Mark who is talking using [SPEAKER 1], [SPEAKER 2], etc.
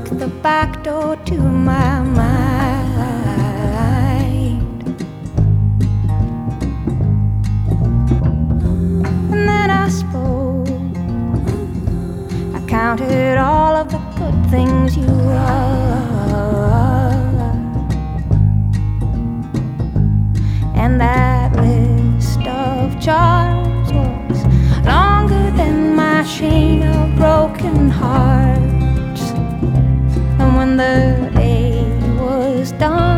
[SPEAKER 1] unlocked the back door to my mind. And then I spoke. I counted all of the good things you are, and that list of charms was longer than my chain of broken hearts. And when the day was done,